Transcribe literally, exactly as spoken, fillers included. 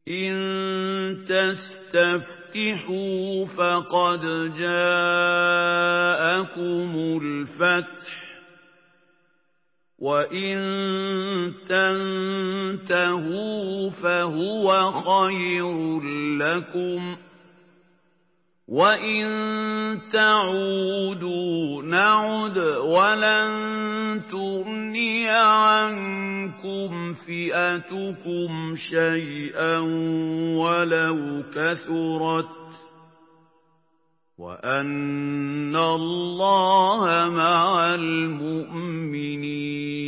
إِن تَسْتَفْتِحُوا فَقَدْ جَاءَكُمُ الْفَتْحُ وَإِن تَنْتَهُوا فَهُوَ خَيْرٌ لَّكُمْ وَإِن تَعُودُوا نَعُدْ وَلَن تُغْنِيَ عَنكُمْ فِئَتُكُمْ شَيْئًا وَلَوْ كَثُرَتْ وَأَنَّ اللَّهَ مَعَ الْمُؤْمِنِينَ